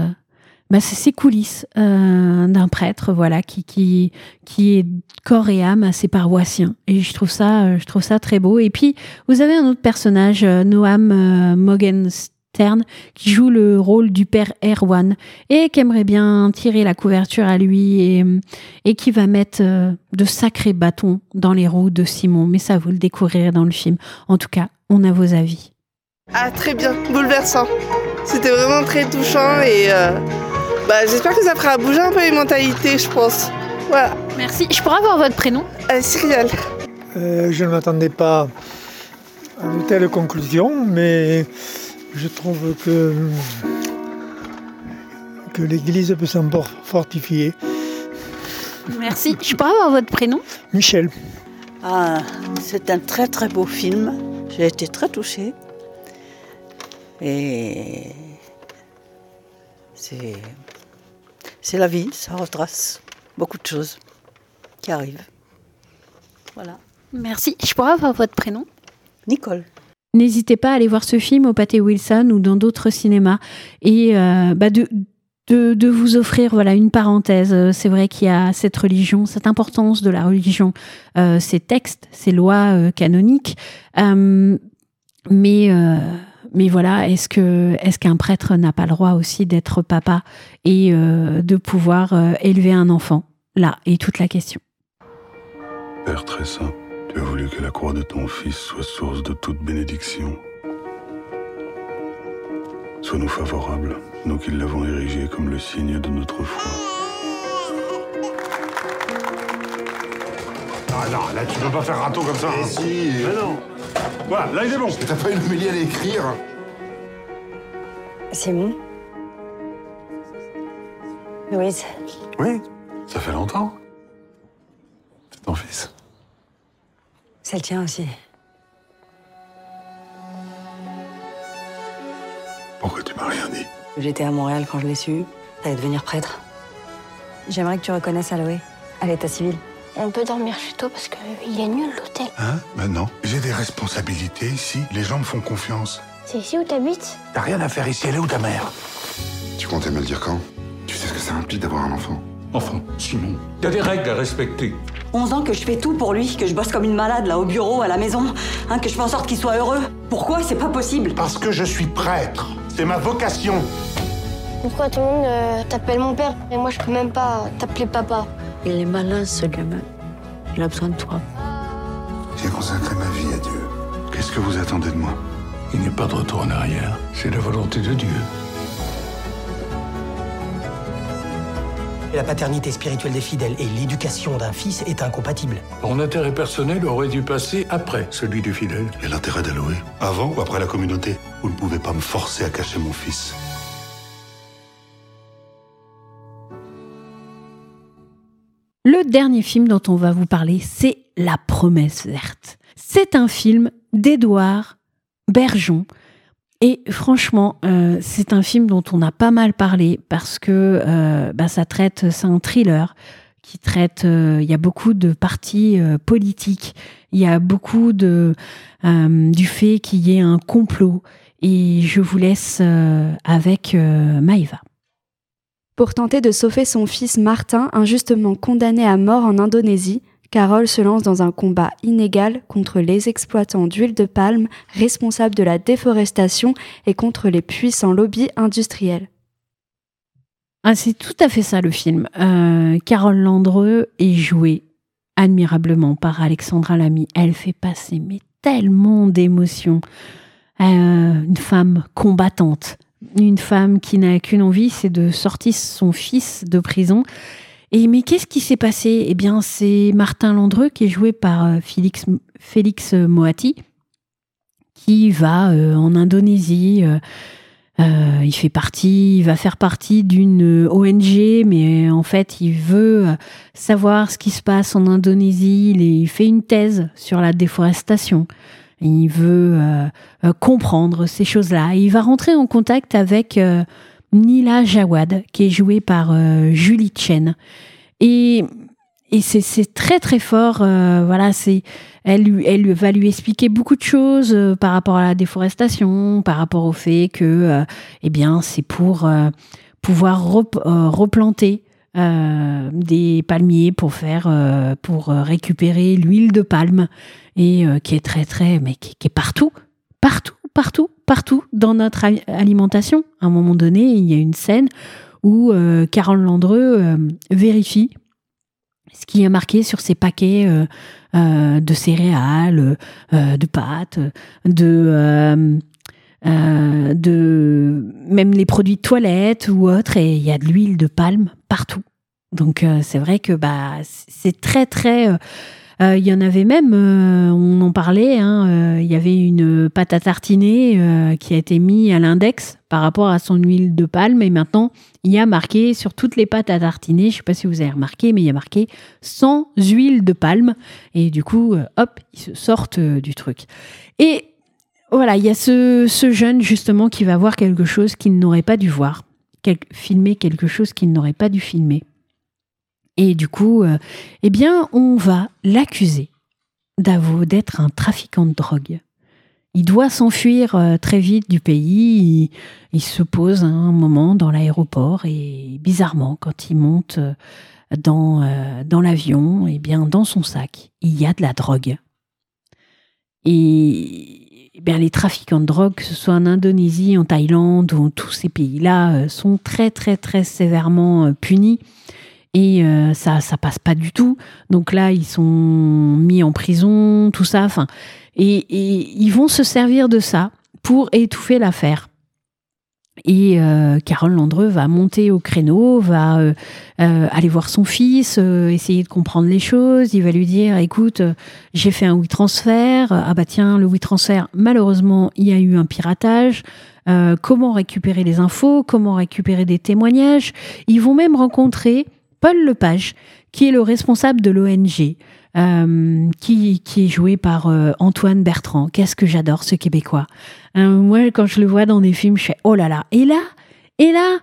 ces coulisses d'un prêtre, qui est corps et âme à ses paroissiens. Et je trouve ça très beau. Et puis, vous avez un autre personnage, Noam Morgenstern, qui joue le rôle du père Erwan et qui aimerait bien tirer la couverture à lui et qui va mettre de sacrés bâtons dans les roues de Simon. Mais ça, vous le découvrirez dans le film. En tout cas, on a vos avis. Ah, très bien, bouleversant. C'était vraiment très touchant et j'espère que ça fera bouger un peu les mentalités, je pense. Voilà. Merci. Je pourrais avoir votre prénom ? Cyrielle. Je ne m'attendais pas à de telles conclusions, mais je trouve que l'Église peut s'en fortifier. Merci. Je pourrais avoir votre prénom ? Michel. Ah, c'est un très très beau film. J'ai été très touchée. Et c'est la vie, ça retrace beaucoup de choses qui arrivent. Voilà. Merci. Je pourrais avoir votre prénom ? Nicole. N'hésitez pas à aller voir ce film au Pathé Wilson ou dans d'autres cinémas et de vous offrir une parenthèse. C'est vrai qu'il y a cette religion, cette importance de la religion, ces textes, ces lois canoniques. Mais voilà, est-ce qu'un prêtre n'a pas le droit aussi d'être papa et de pouvoir élever un enfant ? Là est toute la question. Père très saint, tu as voulu que la croix de ton Fils soit source de toute bénédiction. Sois-nous favorables, nous qui l'avons érigée comme le signe de notre foi. Ah non, là tu peux pas faire râteau comme ça. Si. Mais non. Voilà, là il est bon. T'as pas une Mélie à l'écrire. Simon ? Louise ? Oui, ça fait longtemps. C'est ton fils. C'est le tien aussi. Pourquoi tu m'as rien dit ? J'étais à Montréal quand je l'ai su. T'allais devenir prêtre. J'aimerais que tu reconnaisses Aloé à l'état civil. On peut dormir chez toi parce qu'il est nul l'hôtel. Hein? Ben non. J'ai des responsabilités ici. Les gens me font confiance. C'est ici où t'habites? T'as rien à faire ici, elle est où ta mère? Tu comptais me le dire quand? Tu sais ce que ça implique d'avoir un enfant? Enfin, Simon, y a des règles à respecter. 11 ans que je fais tout pour lui, que je bosse comme une malade là au bureau, à la maison, hein, que je fais en sorte qu'il soit heureux. Pourquoi c'est pas possible? Parce que je suis prêtre. C'est ma vocation. Pourquoi tout le monde t'appelle mon père et moi je peux même pas t'appeler papa? Il est malin ce gamin. Il a besoin de toi. J'ai consacré ma vie à Dieu. Qu'est-ce que vous attendez de moi? Il n'y a pas de retour en arrière. C'est la volonté de Dieu. La paternité spirituelle des fidèles et l'éducation d'un fils est incompatible. Mon intérêt personnel aurait dû passer après celui du fidèle. Et l'intérêt d'Aloé? Avant ou après la communauté? Vous ne pouvez pas me forcer à cacher mon fils. Le dernier film dont on va vous parler, c'est La Promesse Verte. C'est un film d'Édouard Bergeon. Et franchement, c'est un film dont on a pas mal parlé parce que c'est un thriller qui traite, il y a beaucoup de parties politiques, il y a beaucoup du fait qu'il y ait un complot. Et je vous laisse avec Maëva. Pour tenter de sauver son fils Martin, injustement condamné à mort en Indonésie, Carole se lance dans un combat inégal contre les exploitants d'huile de palme responsables de la déforestation et contre les puissants lobbies industriels. Ah, c'est tout à fait ça le film. Carole Landreux est jouée admirablement par Alexandra Lamy. Elle fait passer tellement d'émotions. Une femme combattante, une femme qui n'a qu'une envie, c'est de sortir son fils de prison. Mais qu'est-ce qui s'est passé? Eh bien, c'est Martin Landreux qui est joué par Félix Moati qui va en Indonésie. Il va faire partie d'une ONG, mais en fait, il veut savoir ce qui se passe en Indonésie. Il fait une thèse sur la déforestation. Il veut comprendre ces choses-là. Il va rentrer en contact avec Nila Jawad, qui est jouée par Julie Chen. Et c'est très très fort. Elle va lui expliquer beaucoup de choses par rapport à la déforestation, par rapport au fait que c'est pour pouvoir replanter des palmiers pour récupérer l'huile de palme et qui est très très qui est partout dans notre alimentation. À un moment donné, il y a une scène où Carole Landreux vérifie ce qui est marqué sur ces paquets de céréales, de pâtes, de même les produits de toilette ou autres, et il y a de l'huile de palme partout. Donc c'est vrai que c'est très très il y en avait même, on en parlait, il y avait une pâte à tartiner qui a été mise à l'index par rapport à son huile de palme, et maintenant il y a marqué sur toutes les pâtes à tartiner, je ne sais pas si vous avez remarqué, mais il y a marqué sans huile de palme, et du coup, ils se sortent du truc. Et voilà, il y a ce jeune justement qui va voir quelque chose qu'il n'aurait pas dû voir, filmer quelque chose qu'il n'aurait pas dû filmer. Et du coup, on va l'accuser d'être un trafiquant de drogue. Il doit s'enfuir très vite du pays. Il se pose un moment dans l'aéroport et bizarrement, quand il monte dans l'avion, dans son sac, il y a de la drogue. Et les trafiquants de drogue, que ce soit en Indonésie, en Thaïlande ou tous ces pays-là, sont très très très sévèrement punis. Et ça passe pas du tout. Donc là, ils sont mis en prison, tout ça. Et ils vont se servir de ça pour étouffer l'affaire. Et Carole Landreux va monter au créneau, va aller voir son fils, essayer de comprendre les choses. Il va lui dire, écoute, j'ai fait un WeTransfer. Ah bah tiens, le WeTransfer, malheureusement, il y a eu un piratage. Comment récupérer les infos? Comment récupérer des témoignages? Ils vont même rencontrer Paul Lepage, qui est le responsable de l'ONG, qui est joué par Antoine Bertrand. Qu'est-ce que j'adore ce Québécois. Moi, quand je le vois dans des films, je fais oh là là. Et là,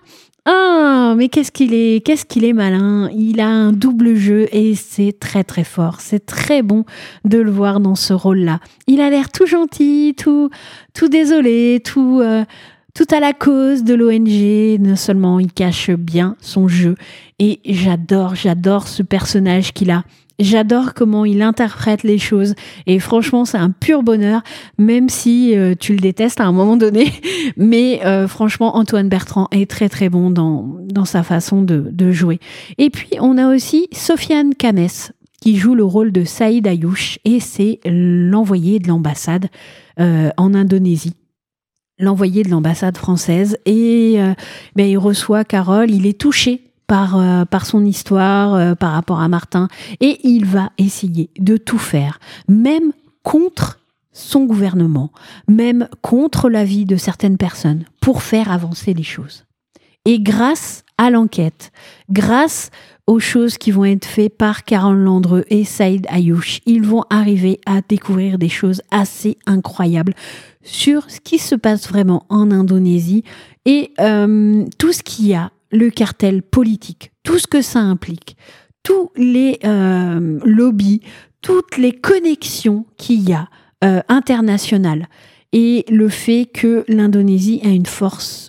Ah, mais qu'est-ce qu'il est malin. Il a un double jeu et c'est très très fort. C'est très bon de le voir dans ce rôle-là. Il a l'air tout gentil, tout désolé, tout à la cause de l'ONG. Non seulement il cache bien son jeu et j'adore ce personnage qu'il a. J'adore comment il interprète les choses et franchement c'est un pur bonheur, même si tu le détestes à un moment donné, mais franchement Antoine Bertrand est très très bon dans sa façon de jouer. Et puis on a aussi Sofiane Kames qui joue le rôle de Saïd Ayouch et c'est l'envoyé de l'ambassade en Indonésie. L'envoyé de l'ambassade française et il reçoit Carole, il est touché par son histoire, par rapport à Martin, et il va essayer de tout faire, même contre son gouvernement, même contre l'avis de certaines personnes, pour faire avancer les choses. Et grâce à l'enquête, grâce aux choses qui vont être faites par Carole Landreux et Saïd Ayouch, ils vont arriver à découvrir des choses assez incroyables sur ce qui se passe vraiment en Indonésie et tout ce qu'il y a, le cartel politique, tout ce que ça implique, tous les lobbies, toutes les connexions qu'il y a internationales et le fait que l'Indonésie a une force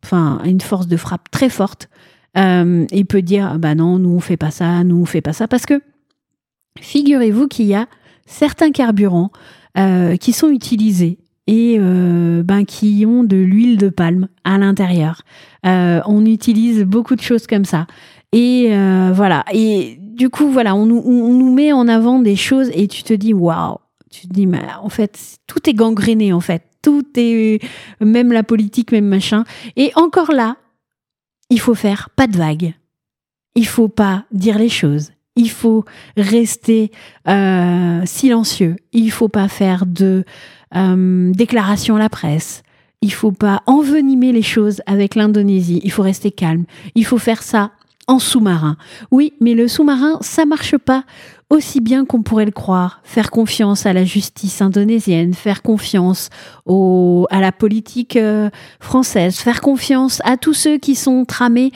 de frappe très forte et peut dire non, nous on fait pas ça, parce que figurez-vous qu'il y a certains carburants qui sont utilisés et qui ont de l'huile de palme à l'intérieur. On utilise beaucoup de choses comme ça. Et voilà. Et du coup, voilà, on nous met en avant des choses et tu te dis waouh. Tu te dis mais en fait tout est gangréné en fait. Tout est même la politique, même machin. Et encore là, il faut faire pas de vagues. Il faut pas dire les choses. Il faut rester silencieux. Il faut pas faire de déclaration à la presse. Il faut pas envenimer les choses avec l'Indonésie. Il faut rester calme. Il faut faire ça en sous-marin. Oui, mais le sous-marin, ça marche pas aussi bien qu'on pourrait le croire. Faire confiance à la justice indonésienne, faire confiance à la politique française, faire confiance à tous ceux qui sont tramés,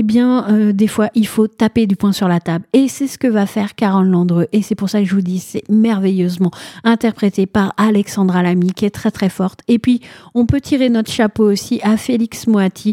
des fois, il faut taper du poing sur la table. Et c'est ce que va faire Carole Landreux. Et c'est pour ça que je vous dis, c'est merveilleusement interprété par Alexandra Lamy, qui est très très forte. Et puis, on peut tirer notre chapeau aussi à Félix Moati,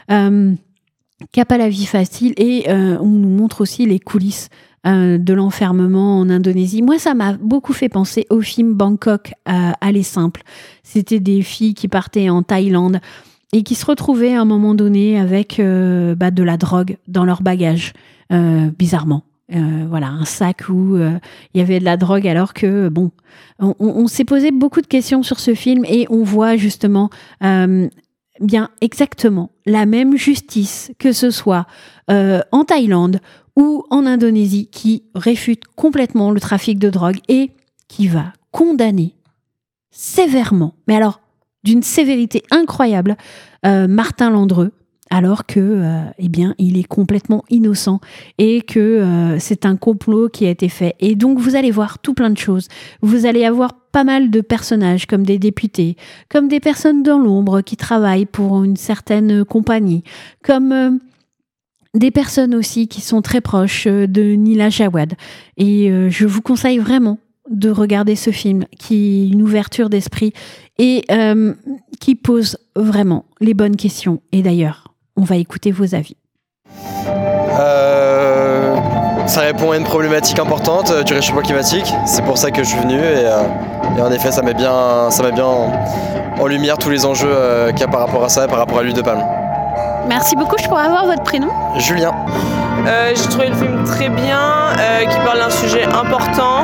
qui n'a pas la vie facile, et on nous montre aussi les coulisses de l'enfermement en Indonésie. Moi, ça m'a beaucoup fait penser au film Bangkok Aller simple. C'était des filles qui partaient en Thaïlande et qui se retrouvaient à un moment donné avec de la drogue dans leur bagage, bizarrement. Voilà, un sac où il y avait de la drogue, alors que on s'est posé beaucoup de questions sur ce film et on voit justement bien exactement la même justice, que ce soit en Thaïlande ou en Indonésie, qui réfute complètement le trafic de drogue et qui va condamner sévèrement, mais alors d'une sévérité incroyable, Martin Landreux, alors que il est complètement innocent et que c'est un complot qui a été fait. Et donc vous allez voir tout plein de choses. Vous allez avoir pas mal de personnages, comme des députés, comme des personnes dans l'ombre qui travaillent pour une certaine compagnie, comme des personnes aussi qui sont très proches de Nila Jawad. Et je vous conseille vraiment de regarder ce film, qui est une ouverture d'esprit et qui pose vraiment les bonnes questions. Et d'ailleurs, on va écouter vos avis. Ça répond à une problématique importante du réchauffement climatique. C'est pour ça que je suis venu et en effet ça met bien en lumière tous les enjeux qu'il y a par rapport à ça et par rapport à l'huile de palme. Merci beaucoup, je pourrais avoir votre prénom ? Julien. J'ai trouvé le film très bien, qui parle d'un sujet important.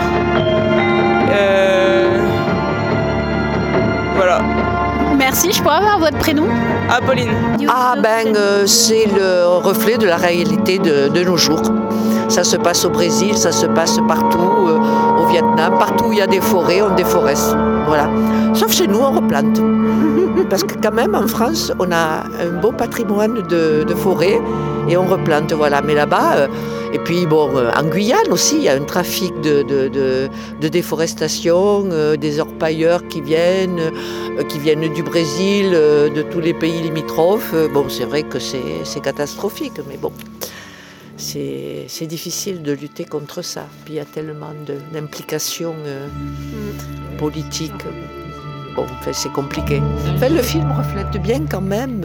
Voilà. Merci, je pourrais avoir votre prénom ? Apolline. C'est le reflet de la réalité de nos jours. Ça se passe au Brésil, ça se passe partout, au Vietnam, partout où il y a des forêts, on déforeste. Voilà. Sauf chez nous, on replante. parce que quand même en France, on a un beau patrimoine de forêt et on replante, voilà. Mais là-bas, et puis bon, en Guyane aussi, il y a un trafic de déforestation, des orpailleurs qui viennent du Brésil, de tous les pays limitrophes. Bon, c'est vrai que c'est catastrophique, mais bon. C'est difficile de lutter contre ça. Puis il y a tellement d'implications politiques. Bon, enfin, c'est compliqué. Enfin, le film reflète bien quand même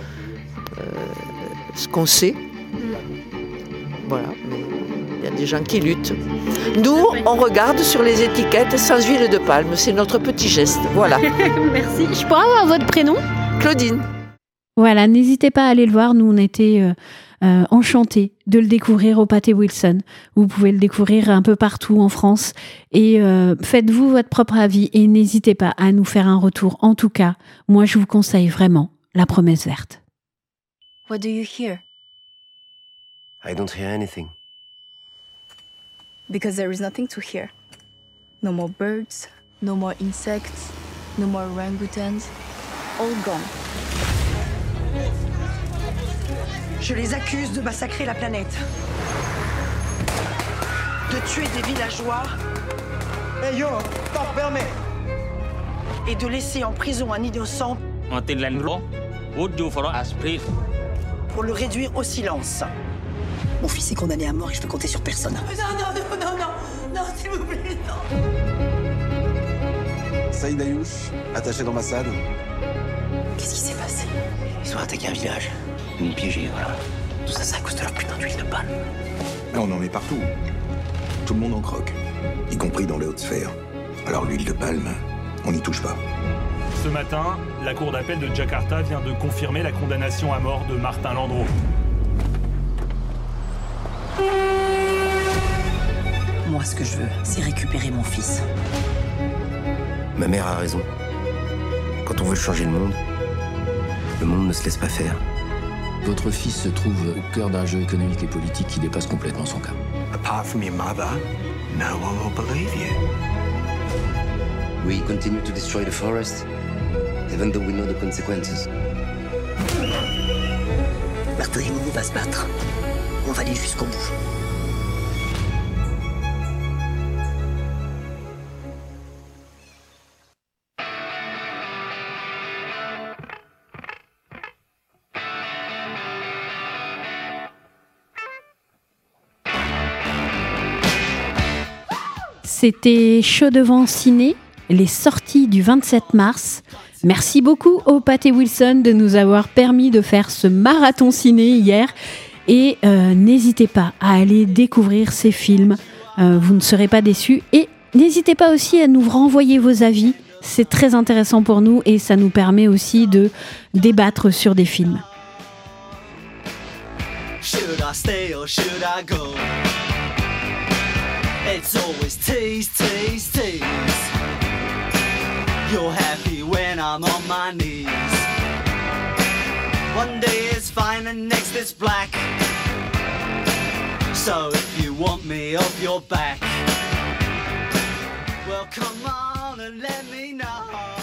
ce qu'on sait. Voilà, mais il y a des gens qui luttent. Nous, on regarde sur les étiquettes sans huile de palme. C'est notre petit geste. Voilà. Merci. Je pourrais avoir votre prénom ? Claudine. Voilà, n'hésitez pas à aller le voir. Nous, on était enchantés de le découvrir au Pâté Wilson. Vous pouvez le découvrir un peu partout en France. Et faites-vous votre propre avis et n'hésitez pas à nous faire un retour. En tout cas, moi, je vous conseille vraiment La Promesse Verte. What do you hear? I don't hear anything. Because there is nothing to hear. No more birds, no more insects, no more orangutans. All gone. Je les accuse de massacrer la planète. De tuer des villageois. Hey yo, stop, permet. Et de laisser en prison un innocent. Pour le réduire au silence. Mon fils est condamné à mort et je peux compter sur personne. Non, s'il vous plaît, non. Saïd Ayouch, attaché dans ma salle. Qu'est-ce qui s'est passé? Ils ont attaqué un village. Ils m'ont piégé, voilà. Tout ça, c'est à cause de leur putain d'huile de palme. Là, on en met partout. Tout le monde en croque, y compris dans les hautes sphères. Alors l'huile de palme, on n'y touche pas. Ce matin, la cour d'appel de Jakarta vient de confirmer la condamnation à mort de Martin Landreau. Moi, ce que je veux, c'est récupérer mon fils. Ma mère a raison. Quand on veut changer le monde ne se laisse pas faire. Votre fils se trouve au cœur d'un jeu économique et politique qui dépasse complètement son cas. Apart from your mother, no one will believe you. We continue to destroy the forest, even though we know the consequences. Martin et Momo va se battre. On va aller jusqu'au bout. C'était Chaud devant ciné, les sorties du 27 mars. Merci beaucoup au Pâté Wilson de nous avoir permis de faire ce marathon ciné hier. Et n'hésitez pas à aller découvrir ces films, vous ne serez pas déçus. Et n'hésitez pas aussi à nous renvoyer vos avis, c'est très intéressant pour nous et ça nous permet aussi de débattre sur des films. Should I stay or should I go? It's always tease, tease, tease. You're happy when I'm on my knees. One day it's fine and next it's black. So if you want me off your back, well come on and let me know.